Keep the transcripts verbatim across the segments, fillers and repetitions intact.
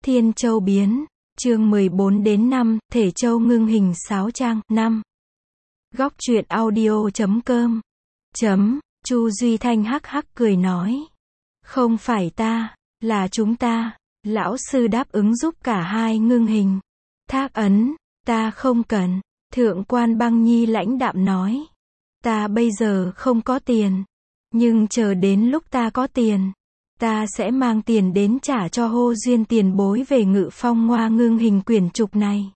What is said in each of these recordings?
Thiên Châu biến, chương mười bốn đến năm, Thể Châu ngưng hình sáo trang, năm. Góc truyện audio chấm com. Chấm, Chu Duy Thanh hắc hắc cười nói. Không phải ta, là chúng ta. Lão sư đáp ứng giúp cả hai ngưng hình. Thác ấn, ta không cần. Thượng quan Băng Nhi lãnh đạm nói. Ta bây giờ không có tiền. Nhưng chờ đến lúc ta có tiền, ta sẽ mang tiền đến trả cho Hô Duyên tiền bối về Ngự Phong Ngoa ngưng hình quyển trục này.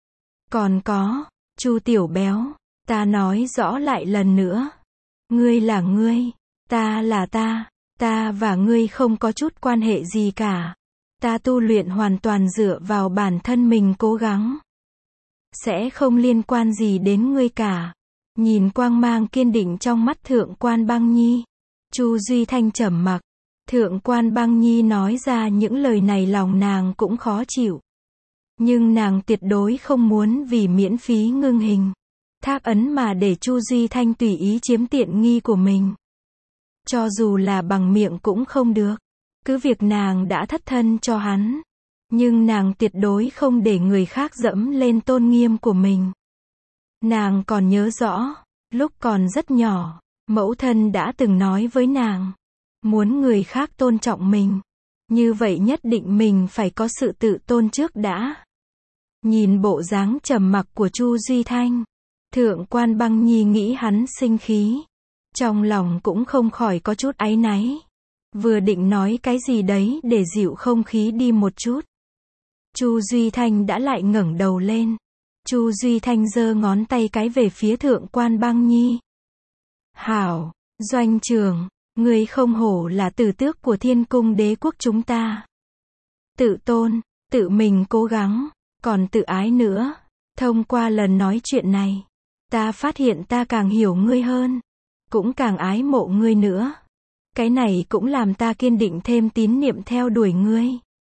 Còn có, Chu Tiểu Béo, ta nói rõ lại lần nữa. Ngươi là ngươi, ta là ta, ta và ngươi không có chút quan hệ gì cả. Ta tu luyện hoàn toàn dựa vào bản thân mình cố gắng. Sẽ không liên quan gì đến ngươi cả. Nhìn quang mang kiên định trong mắt Thượng quan Băng Nhi, Chu Duy Thanh trầm mặc. Thượng quan Băng Nhi nói ra những lời này lòng nàng cũng khó chịu. Nhưng nàng tuyệt đối không muốn vì miễn phí ngưng hình, thác ấn mà để Chu Duy Thanh tùy ý chiếm tiện nghi của mình. Cho dù là bằng miệng cũng không được. Cứ việc nàng đã thất thân cho hắn, nhưng nàng tuyệt đối không để người khác dẫm lên tôn nghiêm của mình. Nàng còn nhớ rõ, lúc còn rất nhỏ, mẫu thân đã từng nói với nàng, muốn người khác tôn trọng mình, như vậy nhất định mình phải có sự tự tôn trước đã. Nhìn bộ dáng trầm mặc của Chu Duy Thanh, Thượng quan Băng Nhi nghĩ hắn sinh khí, trong lòng cũng không khỏi có chút áy náy. Vừa định nói cái gì đấy để dịu không khí đi một chút, Chu Duy Thanh đã lại ngẩng đầu lên. Chu Duy Thanh giơ ngón tay cái về phía Thượng quan Băng Nhi. Hảo, Doanh Trường, ngươi không hổ là tử tước của Thiên Cung đế quốc chúng ta. Tự tôn, tự mình cố gắng, còn tự ái nữa. Thông qua lần nói chuyện này, ta phát hiện ta càng hiểu ngươi hơn, cũng càng ái mộ ngươi nữa. Cái này cũng làm ta kiên định thêm tín niệm theo đuổi ngươi.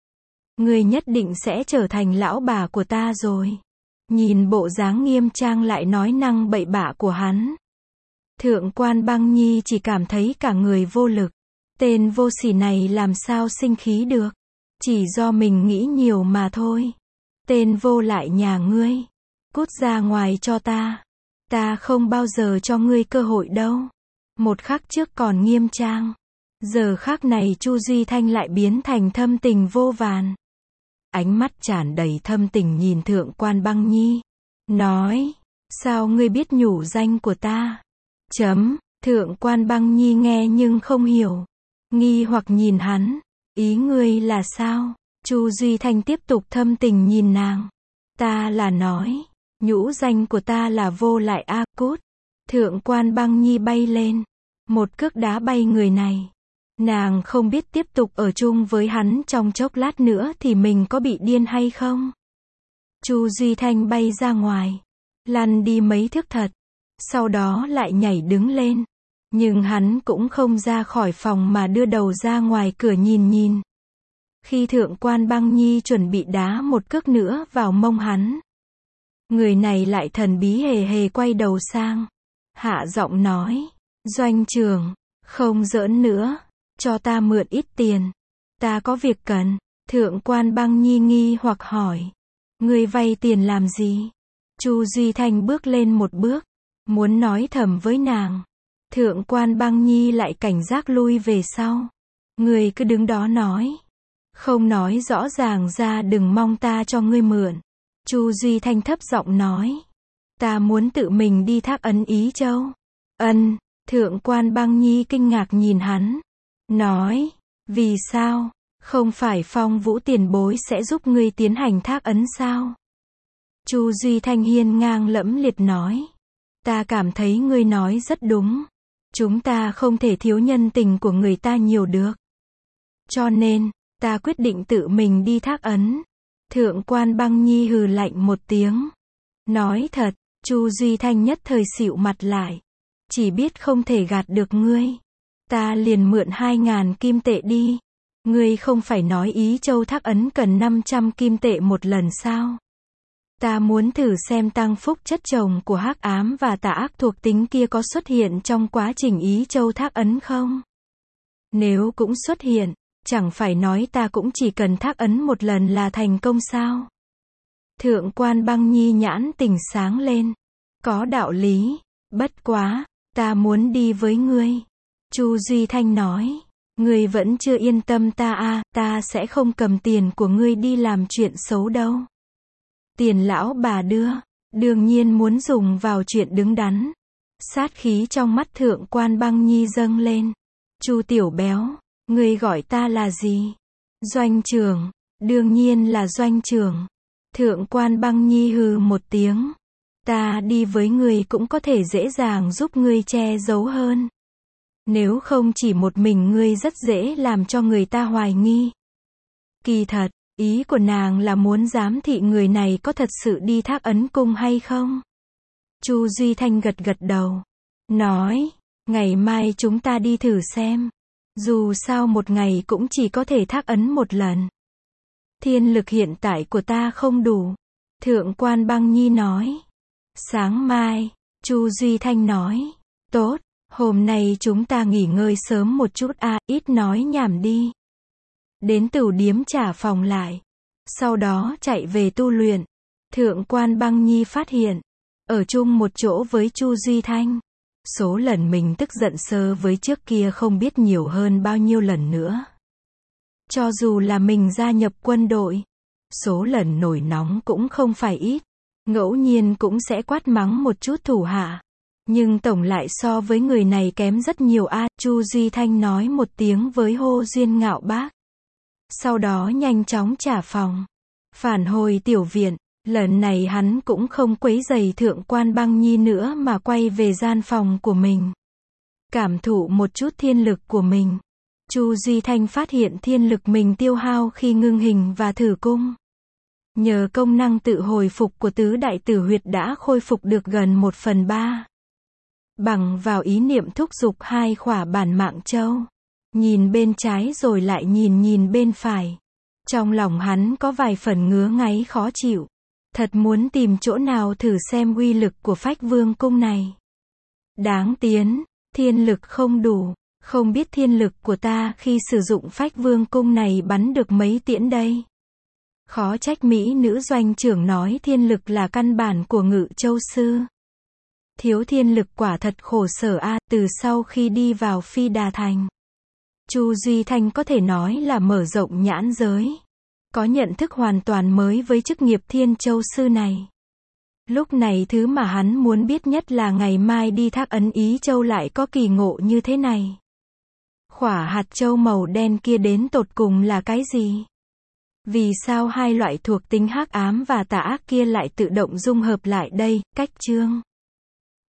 Ngươi nhất định sẽ trở thành lão bà của ta rồi. Nhìn bộ dáng nghiêm trang lại nói năng bậy bạ của hắn, Thượng quan Băng Nhi chỉ cảm thấy cả người vô lực. Tên vô sỉ này làm sao sinh khí được. Chỉ do mình nghĩ nhiều mà thôi. Tên vô lại nhà ngươi, cút ra ngoài cho ta. Ta không bao giờ cho ngươi cơ hội đâu. Một khắc trước còn nghiêm trang, giờ khắc này Chu Duy Thanh lại biến thành thâm tình vô vàn. Ánh mắt tràn đầy thâm tình nhìn Thượng quan Băng Nhi, nói, sao ngươi biết nhủ danh của ta? Chấm, Thượng quan Băng Nhi nghe nhưng không hiểu, nghi hoặc nhìn hắn, ý ngươi là sao? Chu Duy Thanh tiếp tục thâm tình nhìn nàng, ta là nói, nhũ danh của ta là vô lại a cút. Thượng quan Băng Nhi bay lên, một cước đá bay người này. Nàng không biết tiếp tục ở chung với hắn trong chốc lát nữa thì mình có bị điên hay không. Chu Duy Thanh bay ra ngoài, lăn đi mấy thước thật, sau đó lại nhảy đứng lên. Nhưng hắn cũng không ra khỏi phòng mà đưa đầu ra ngoài cửa nhìn nhìn. Khi Thượng quan Băng Nhi chuẩn bị đá một cước nữa vào mông hắn, người này lại thần bí hề hề quay đầu sang, hạ giọng nói, Doanh Trường, không giỡn nữa. Cho ta mượn ít tiền. Ta có việc cần. Thượng quan Băng Nhi nghi hoặc hỏi. Ngươi vay tiền làm gì? Chu Duy Thanh bước lên một bước, muốn nói thầm với nàng. Thượng quan Băng Nhi lại cảnh giác lui về sau. Ngươi cứ đứng đó nói. Không nói rõ ràng ra đừng mong ta cho ngươi mượn. Chu Duy Thanh thấp giọng nói. Ta muốn tự mình đi Thác Ấn Ý Châu. Ân. Thượng quan Băng Nhi kinh ngạc nhìn hắn. Nói, vì sao, không phải Phong Vũ tiền bối sẽ giúp ngươi tiến hành thác ấn sao? Chu Duy Thanh hiên ngang lẫm liệt nói, ta cảm thấy ngươi nói rất đúng, chúng ta không thể thiếu nhân tình của người ta nhiều được. Cho nên, ta quyết định tự mình đi thác ấn. Thượng quan Băng Nhi hừ lạnh một tiếng, nói thật. Chu Duy Thanh nhất thời xịu mặt lại, chỉ biết không thể gạt được ngươi. Ta liền mượn hai ngàn kim tệ đi. Ngươi không phải nói Ý Châu thác ấn cần năm trăm kim tệ một lần sao? Ta muốn thử xem tăng phúc chất chồng của hắc ám và tà ác thuộc tính kia có xuất hiện trong quá trình Ý Châu thác ấn không? Nếu cũng xuất hiện, Chẳng phải nói ta cũng chỉ cần thác ấn một lần là thành công sao? Thượng quan Băng Nhi nhãn tình sáng lên. Có đạo lý. Bất quá, ta muốn đi với ngươi. Chu Duy Thanh nói. Ngươi vẫn chưa yên tâm ta à, ta sẽ không cầm tiền của ngươi đi làm chuyện xấu đâu. Tiền lão bà đưa, đương nhiên muốn dùng vào chuyện đứng đắn. Sát khí trong mắt thượng quan Băng Nhi dâng lên. Chu tiểu béo, ngươi gọi ta là gì? Doanh trưởng, đương nhiên là doanh trưởng. Thượng quan Băng Nhi hừ một tiếng. Ta đi với ngươi cũng có thể dễ dàng giúp ngươi che giấu hơn. Nếu không chỉ một mình ngươi rất dễ làm cho người ta hoài nghi. Kỳ thật, ý của nàng là muốn giám thị người này có thật sự đi thác ấn cung hay không. Chu Duy Thanh gật gật đầu. Nói, ngày mai chúng ta đi thử xem. Dù sao một ngày cũng chỉ có thể thác ấn một lần. Thiên lực hiện tại của ta không đủ. Thượng quan Băng Nhi nói. Sáng mai, Chu Duy Thanh nói. Tốt, hôm nay chúng ta nghỉ ngơi sớm một chút à, ít nói nhảm đi. Đến tửu điếm trả phòng lại. Sau đó chạy về tu luyện. Thượng quan Băng Nhi phát hiện. Ở chung một chỗ với Chu Duy Thanh. Số lần mình tức giận sơ với trước kia không biết nhiều hơn bao nhiêu lần nữa. Cho dù là mình gia nhập quân đội. Số lần nổi nóng cũng không phải ít. Ngẫu nhiên cũng sẽ quát mắng một chút thủ hạ. Nhưng tổng lại so với người này kém rất nhiều a. À, Chu Duy Thanh nói một tiếng với Hô Duyên Ngạo Bác. Sau đó nhanh chóng trả phòng. Phản hồi tiểu viện. Lần này hắn cũng không quấy rầy thượng quan Băng Nhi nữa mà quay về gian phòng của mình. Cảm thụ một chút thiên lực của mình. Chu Duy Thanh phát hiện thiên lực mình tiêu hao khi ngưng hình và thử cung. Nhờ công năng tự hồi phục của tứ đại tử huyệt đã khôi phục được gần một phần ba. Bằng vào ý niệm thúc giục hai khỏa bản mạng châu. Nhìn bên trái rồi lại nhìn nhìn bên phải. Trong lòng hắn có vài phần ngứa ngáy khó chịu. Thật muốn tìm chỗ nào thử xem uy lực của Phách Vương cung này. Đáng tiến, thiên lực không đủ, không biết thiên lực của ta khi sử dụng Phách Vương cung này bắn được mấy tiễn đây. Khó trách mỹ nữ doanh trưởng nói thiên lực là căn bản của Ngự Châu Sư. Thiếu thiên lực quả thật khổ sở a. À, từ sau khi đi vào Phi Đà Thành. Chu Duy Thanh có thể nói là mở rộng nhãn giới. Có nhận thức hoàn toàn mới với chức nghiệp Thiên Châu Sư này. Lúc này thứ mà hắn muốn biết nhất là ngày mai đi thác ấn Ý Châu lại có kỳ ngộ như thế này. Khỏa hạt châu màu đen kia đến tột cùng là cái gì? Vì sao hai loại thuộc tính hắc ám và tà ác kia lại tự động dung hợp lại đây? Cách chương